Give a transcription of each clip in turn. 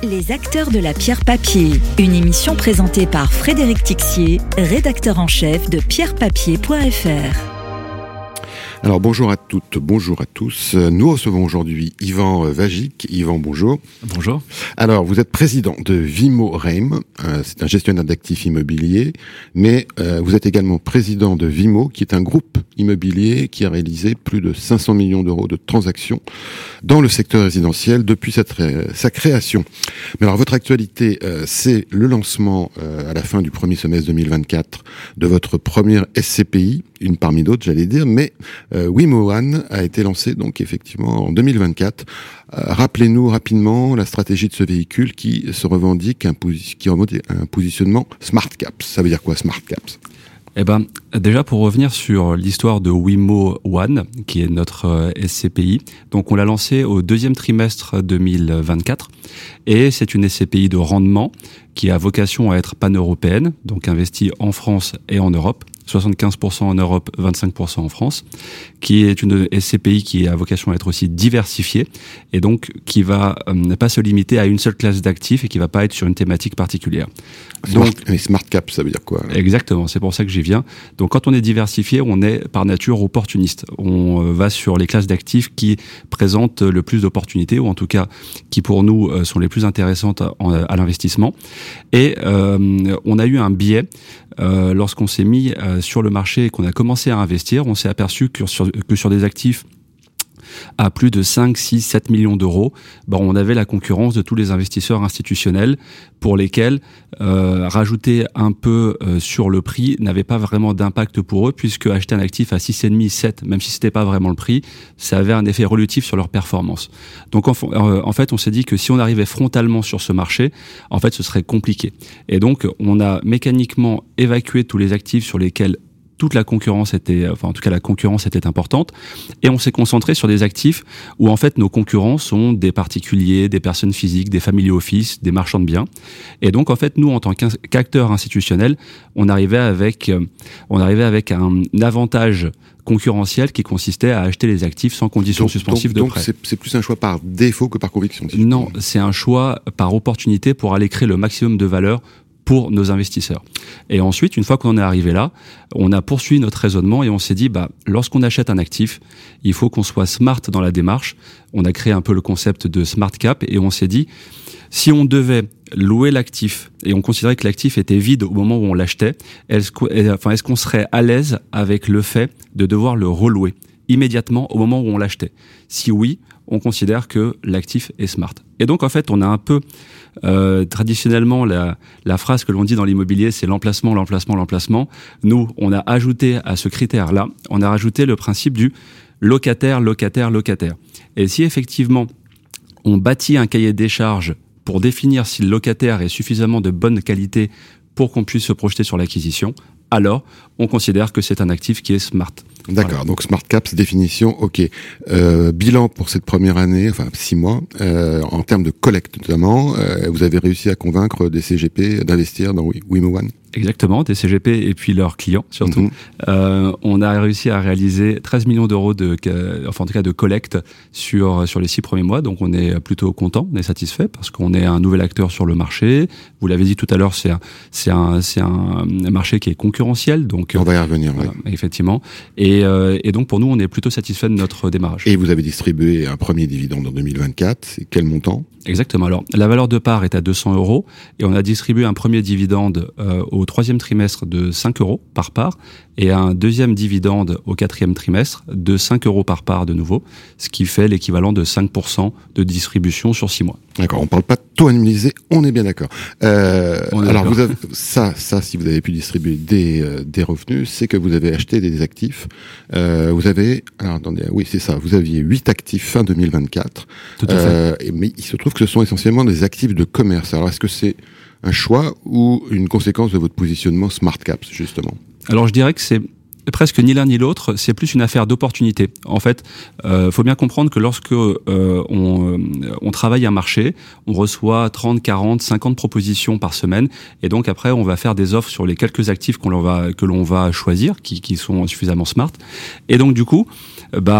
Les acteurs de la pierre papier, une émission présentée par Frédéric Tixier, rédacteur en chef de pierrepapier.fr. Alors bonjour à toutes, bonjour à tous. Nous recevons aujourd'hui Yvan Vagic. Yvan, bonjour. Bonjour. Alors vous êtes président de Vimo Reim, c'est un gestionnaire d'actifs immobiliers, mais vous êtes également président de Vimo, qui est un groupe immobilier qui a réalisé plus de 500 millions d'euros de transactions dans le secteur résidentiel depuis sa création. Mais alors votre actualité, c'est le lancement à la fin du premier semestre 2024 de votre première SCPI, une parmi d'autres j'allais dire, mais Wimo One a été lancé donc effectivement en 2024. Rappelez-nous rapidement la stratégie de ce véhicule qui revendique un positionnement Smart Caps. Ça veut dire quoi Smart Caps ? Déjà pour revenir sur l'histoire de Wimo One, qui est notre SCPI, donc on l'a lancé au deuxième trimestre 2024, et c'est une SCPI de rendement qui a vocation à être pan-européenne, donc investie en France et en Europe, 75% en Europe, 25% en France, qui est une SCPI qui a vocation à être aussi diversifiée et donc qui va pas se limiter à une seule classe d'actifs et qui va pas être sur une thématique particulière. Smart Cap, ça veut dire quoi ? Exactement, c'est pour ça que j'y viens. Donc quand on est diversifié, on est par nature opportuniste. On va sur les classes d'actifs qui présentent le plus d'opportunités, ou en tout cas qui pour nous sont les plus intéressantes à l'investissement. Et on a eu un biais lorsqu'on s'est mis sur le marché et qu'on a commencé à investir. On s'est aperçu que sur des actifs à plus de 5, 6, 7 millions d'euros, on avait la concurrence de tous les investisseurs institutionnels pour lesquels rajouter un peu sur le prix n'avait pas vraiment d'impact pour eux, puisque acheter un actif à 6,5, 7, même si c'était pas vraiment le prix, ça avait un effet relatif sur leur performance. Donc en fait, on s'est dit que si on arrivait frontalement sur ce marché, en fait, ce serait compliqué. Et donc, on a mécaniquement évacué tous les actifs sur lesquels toute la concurrence la concurrence était importante, et on s'est concentré sur des actifs où en fait nos concurrents sont des particuliers, des personnes physiques, des family office, des marchands de biens. Et donc en fait nous en tant qu'acteurs institutionnels, on arrivait avec un avantage concurrentiel qui consistait à acheter les actifs sans conditions suspensives de prêt. Donc c'est plus un choix par défaut que par conviction. Non, c'est un choix par opportunité pour aller créer le maximum de valeur pour nos investisseurs. Et ensuite, une fois qu'on est arrivé là, on a poursuivi notre raisonnement et on s'est dit, lorsqu'on achète un actif, il faut qu'on soit smart dans la démarche. On a créé un peu le concept de Smart Cap et on s'est dit, si on devait louer l'actif et on considérait que l'actif était vide au moment où on l'achetait, est-ce qu'on serait à l'aise avec le fait de devoir le relouer immédiatement au moment où on l'achetait? Si oui, on considère que l'actif est smart. Et donc en fait, on a un peu traditionnellement la phrase que l'on dit dans l'immobilier, c'est l'emplacement. Nous, on a ajouté à ce critère-là, on a rajouté le principe du locataire. Et si effectivement on bâtit un cahier des charges pour définir si le locataire est suffisamment de bonne qualité pour qu'on puisse se projeter sur l'acquisition, alors on considère que c'est un actif qui est smart. D'accord, voilà. Donc Smart Caps, définition, ok. Bilan pour cette première année, 6 mois, en termes de collecte notamment, vous avez réussi à convaincre des CGP d'investir dans Wimo One ? Exactement, des CGP et puis leurs clients surtout. On a réussi à réaliser 13 millions d'euros de collecte sur les 6 premiers mois, donc on est plutôt content, on est satisfait parce qu'on est un nouvel acteur sur le marché. Vous l'avez dit tout à l'heure, c'est un marché qui est concurrentiel, donc on va y revenir. Voilà, effectivement. Et donc pour nous, on est plutôt satisfait de notre démarrage. Et vous avez distribué un premier dividende en 2024. C'est quel montant ? Exactement. Alors la valeur de part est à 200 € et on a distribué un premier dividende au troisième trimestre de 5 € par part et un deuxième dividende au quatrième trimestre de 5 € par part de nouveau, ce qui fait l'équivalent de 5% de distribution sur 6 mois. D'accord, on parle pas de taux annualisé, on est bien d'accord. Alors vous avez ça, si vous avez pu distribuer des revenus, c'est que vous avez acheté des actifs. Vous avez, alors attendez, oui c'est ça, vous aviez 8 actifs fin 2024. Tout à fait. Mais il se trouve que ce sont essentiellement des actifs de commerce. Alors est-ce que c'est un choix ou une conséquence de votre positionnement Smart Caps justement ? Alors je dirais que c'est presque ni l'un ni l'autre, c'est plus une affaire d'opportunité. En fait, faut bien comprendre que lorsque on travaille un marché, on reçoit 30, 40, 50 propositions par semaine, et donc après on va faire des offres sur les quelques actifs que l'on va choisir, qui sont suffisamment smart. Et donc du coup,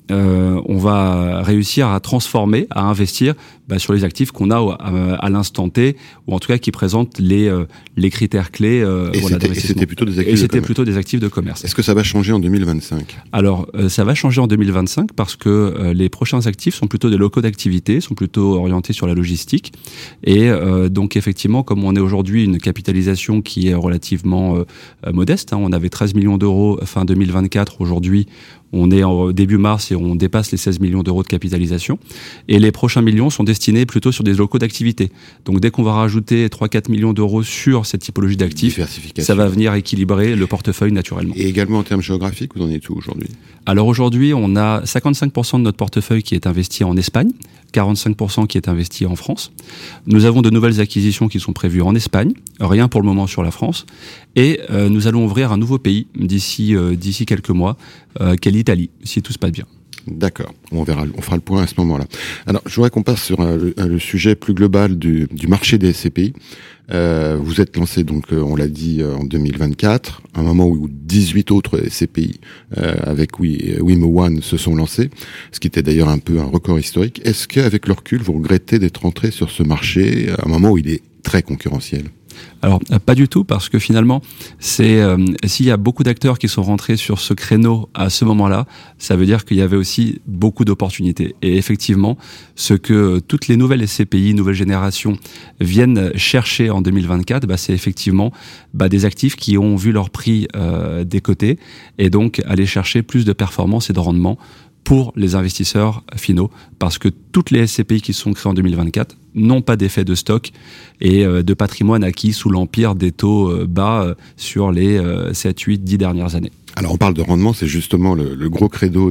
on va réussir à transformer, à investir sur les actifs qu'on a à l'instant T, ou en tout cas qui présentent les critères clés. Et c'était plutôt des actifs. Et c'était plutôt des actifs de commerce. Est-ce que ça va changer en 2025 ? Alors, ça va changer en 2025 parce que les prochains actifs sont plutôt des locaux d'activité, sont plutôt orientés sur la logistique. Et donc, effectivement, comme on est aujourd'hui une capitalisation qui est relativement modeste, on avait 13 millions d'euros fin 2024, aujourd'hui, on est en début mars et on dépasse les 16 millions d'euros de capitalisation. Et les prochains millions sont destinés plutôt sur des locaux d'activité. Donc, dès qu'on va rajouter 3-4 millions d'euros sur cette typologie d'actifs, ça va venir équilibrer le portefeuille naturellement. Et également en termes géographiques, vous en êtes où aujourd'hui ? Alors aujourd'hui, on a 55% de notre portefeuille qui est investi en Espagne, 45% qui est investi en France. Nous avons de nouvelles acquisitions qui sont prévues en Espagne, rien pour le moment sur la France. Et nous allons ouvrir un nouveau pays d'ici quelques mois, qu'est l'Italie, si tout se passe bien. D'accord, on verra, on fera le point à ce moment-là. Alors, je voudrais qu'on passe sur le sujet plus global du marché des SCPI. Vous êtes lancé, donc, on l'a dit, en 2024, un moment où 18 autres SCPI avec Wimo One se sont lancés, ce qui était d'ailleurs un peu un record historique. Est-ce qu'avec le recul, vous regrettez d'être entré sur ce marché à un moment où il est très concurrentiel ? Alors, pas du tout, parce que finalement, s'il y a beaucoup d'acteurs qui sont rentrés sur ce créneau à ce moment-là, ça veut dire qu'il y avait aussi beaucoup d'opportunités. Et effectivement, ce que toutes les nouvelles SCPI, nouvelles générations, viennent chercher en 2024, c'est effectivement des actifs qui ont vu leur prix décoter, et donc aller chercher plus de performance et de rendement pour les investisseurs finaux, parce que toutes les SCPI qui sont créées en 2024 n'ont pas d'effet de stock et de patrimoine acquis sous l'empire des taux bas sur les 7, 8, 10 dernières années. Alors on parle de rendement, c'est justement le gros credo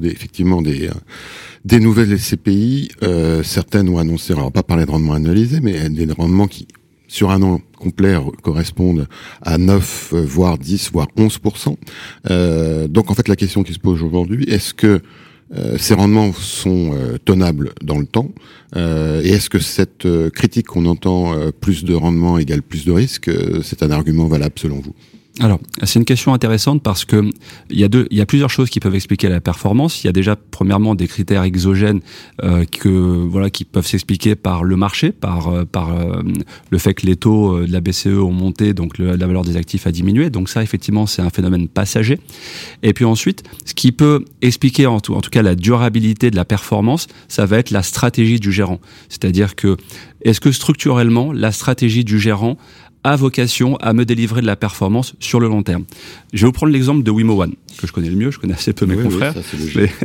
des nouvelles SCPI. Certaines ont annoncé, alors on va pas parler de rendement analysé, mais des rendements qui, sur un an complet, correspondent à 9, voire 10, voire 11%. Donc en fait la question qui se pose aujourd'hui, est-ce que ces rendements sont tenables dans le temps, et est-ce que cette critique qu'on entend plus de rendement égale plus de risque, c'est un argument valable selon vous ? Alors, c'est une question intéressante parce que il y a plusieurs choses qui peuvent expliquer la performance. Il y a déjà premièrement des critères exogènes qui peuvent s'expliquer par le marché, par le fait que les taux de la BCE ont monté, donc la valeur des actifs a diminué. Donc ça, effectivement, c'est un phénomène passager. Et puis ensuite, ce qui peut expliquer en tout cas la durabilité de la performance, ça va être la stratégie du gérant. C'est-à-dire que est-ce que structurellement, la stratégie du gérant a vocation à me délivrer de la performance sur le long terme. Je vais vous prendre l'exemple de Wimo One, que je connais le mieux, je connais assez peu mes confrères. Oui, ça, c'est logique.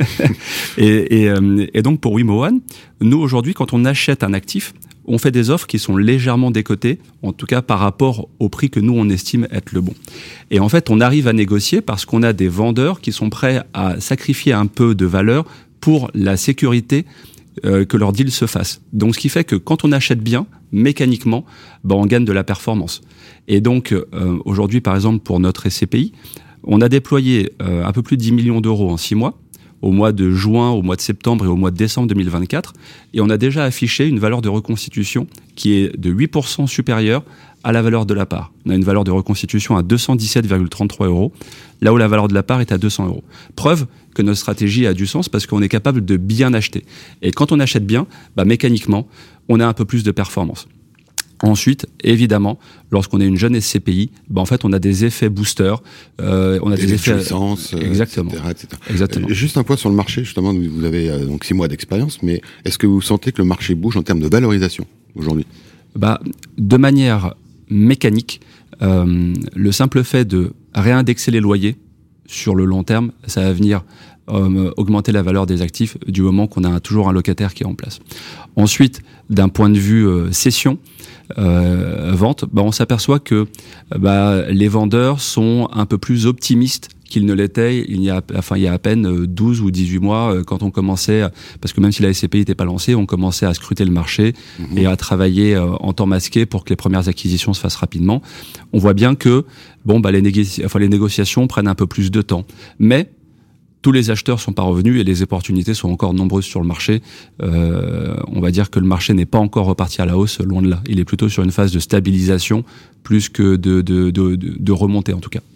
Et donc pour Wimo One, nous aujourd'hui, quand on achète un actif, on fait des offres qui sont légèrement décotées, en tout cas par rapport au prix que nous on estime être le bon. Et en fait, on arrive à négocier parce qu'on a des vendeurs qui sont prêts à sacrifier un peu de valeur pour la sécurité que leur deal se fasse. Donc ce qui fait que quand on achète bien, mécaniquement, on gagne de la performance. Et donc aujourd'hui, par exemple, pour notre SCPI, on a déployé un peu plus de 10 millions d'euros en 6 mois, au mois de juin, au mois de septembre et au mois de décembre 2024, et on a déjà affiché une valeur de reconstitution qui est de 8% supérieure à la valeur de la part. On a une valeur de reconstitution à 217,33 €, là où la valeur de la part est à 200 €. Preuve que notre stratégie a du sens parce qu'on est capable de bien acheter. Et quand on achète bien, mécaniquement, on a un peu plus de performance. Ensuite, évidemment, lorsqu'on est une jeune SCPI, en fait, on a des effets boosters, on a des effets puissance, exactement, etc. Exactement. Juste un point sur le marché, justement, vous avez donc 6 mois d'expérience, mais est-ce que vous sentez que le marché bouge en termes de valorisation aujourd'hui ? De manière mécanique, le simple fait de réindexer les loyers sur le long terme, ça va venir augmenter la valeur des actifs du moment qu'on a toujours un locataire qui est en place. Ensuite, d'un point de vue cession, vente, on s'aperçoit que les vendeurs sont un peu plus optimistes qu'ils ne l'étaient il y a à peine 12 ou 18 mois quand on commençait, parce que même si la SCPI n'était pas lancée, on commençait à scruter le marché et à travailler en temps masqué pour que les premières acquisitions se fassent rapidement. On voit bien que les négociations prennent un peu plus de temps. Mais tous les acheteurs sont pas revenus et les opportunités sont encore nombreuses sur le marché. On va dire que le marché n'est pas encore reparti à la hausse, loin de là. Il est plutôt sur une phase de stabilisation plus que de remontée en tout cas.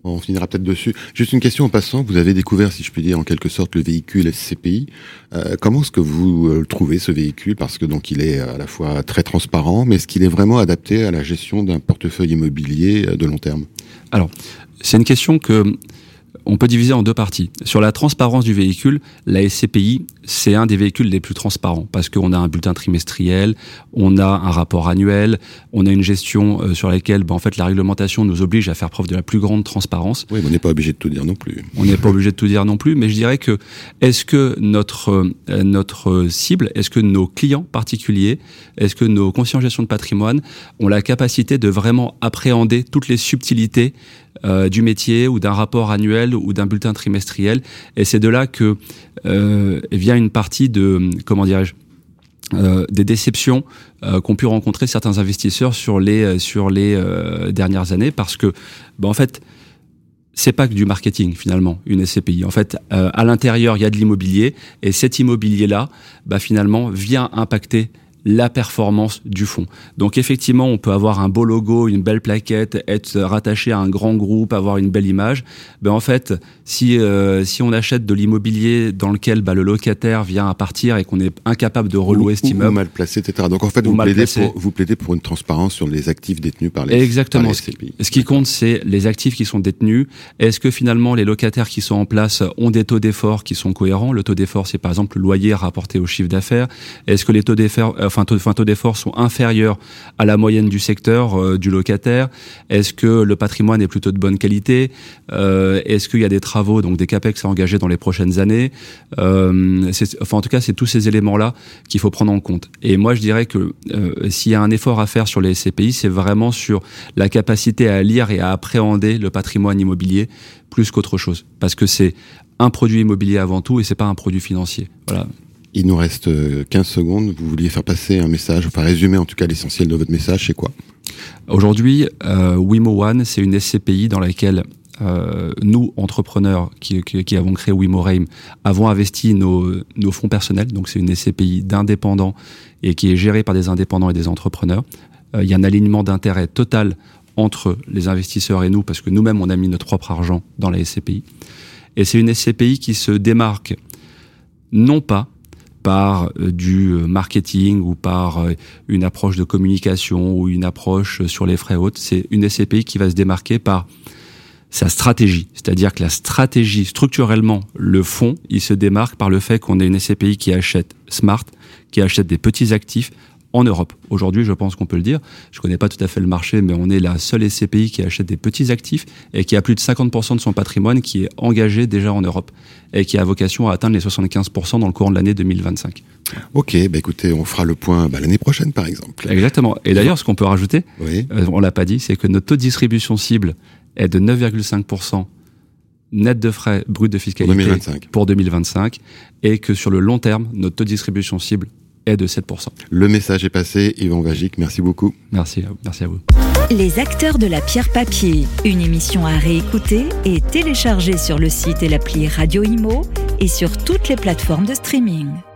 On finira peut-être dessus. Juste une question en passant. Vous avez découvert, si je puis dire, en quelque sorte, le véhicule SCPI. Comment est-ce que vous trouvez ce véhicule? Parce que donc il est à la fois très transparent, mais est-ce qu'il est vraiment adapté à la gestion d'un portefeuille immobilier de long terme? Alors, c'est une question que on peut diviser en deux parties. Sur la transparence du véhicule, la SCPI, c'est un des véhicules les plus transparents parce qu'on a un bulletin trimestriel, on a un rapport annuel, on a une gestion sur laquelle en fait, la réglementation nous oblige à faire preuve de la plus grande transparence. Oui, mais on n'est pas obligé de tout dire non plus. On n'est pas obligé de tout dire non plus, mais je dirais que est-ce que notre cible, est-ce que nos clients particuliers, est-ce que nos conseillers en gestion de patrimoine ont la capacité de vraiment appréhender toutes les subtilités du métier ou d'un rapport annuel ou d'un bulletin trimestriel, et c'est de là que vient une partie de, comment dirais-je, des déceptions qu'ont pu rencontrer certains investisseurs sur les dernières années, parce que en fait c'est pas que du marketing finalement une SCPI. En fait à l'intérieur il y a de l'immobilier, et cet immobilier là finalement vient impacter la performance du fonds. Donc effectivement, on peut avoir un beau logo, une belle plaquette, être rattaché à un grand groupe, avoir une belle image. En fait, si on achète de l'immobilier dans lequel le locataire vient à partir et qu'on est incapable de relouer cet immeuble, ou mal placé, etc. Donc en fait, vous plaidez pour une transparence sur les actifs détenus par les exactement. Par les SCPI. Ce qui compte, c'est les actifs qui sont détenus. Est-ce que finalement les locataires qui sont en place ont des taux d'effort qui sont cohérents? Le taux d'effort, c'est par exemple le loyer rapporté au chiffre d'affaires. Est-ce que les taux d'effort taux d'effort sont inférieurs à la moyenne du secteur du locataire? Est-ce que le patrimoine est plutôt de bonne qualité? Est-ce qu'il y a des travaux, donc des capex à engager dans les prochaines années? En tout cas, c'est tous ces éléments-là qu'il faut prendre en compte. Et moi, je dirais que s'il y a un effort à faire sur les SCPI, c'est vraiment sur la capacité à lire et à appréhender le patrimoine immobilier plus qu'autre chose, parce que c'est un produit immobilier avant tout et c'est pas un produit financier. Voilà. Il nous reste 15 secondes. Vous vouliez faire passer un message, enfin résumer en tout cas l'essentiel de votre message, c'est quoi? Aujourd'hui, Wimo One, c'est une SCPI dans laquelle nous, entrepreneurs qui avons créé Wimo Reim, avons investi nos fonds personnels. Donc c'est une SCPI d'indépendants et qui est gérée par des indépendants et des entrepreneurs. Il y a un alignement d'intérêts total entre les investisseurs et nous, parce que nous-mêmes, on a mis notre propre argent dans la SCPI. Et c'est une SCPI qui se démarque non pas par du marketing ou par une approche de communication ou une approche sur les frais hautes. C'est une SCPI qui va se démarquer par sa stratégie. C'est-à-dire que la stratégie, structurellement, le fonds, il se démarque par le fait qu'on est une SCPI qui achète smart, qui achète des petits actifs en Europe. Aujourd'hui, je pense qu'on peut le dire. Je connais pas tout à fait le marché, mais on est la seule SCPI qui achète des petits actifs et qui a plus de 50% de son patrimoine qui est engagé déjà en Europe et qui a vocation à atteindre les 75% dans le courant de l'année 2025. Ok, écoutez, on fera le point l'année prochaine, par exemple. Exactement. Et d'ailleurs, ce qu'on peut rajouter, oui. On l'a pas dit, c'est que notre taux de distribution cible est de 9,5% net de frais bruts de fiscalité pour 2025 et que sur le long terme, notre taux de distribution cible est de 7%. Le message est passé. Yvan Vagic, merci beaucoup. Merci à vous. Les acteurs de la pierre papier, une émission à réécouter et télécharger sur le site et l'appli Radio Imo et sur toutes les plateformes de streaming.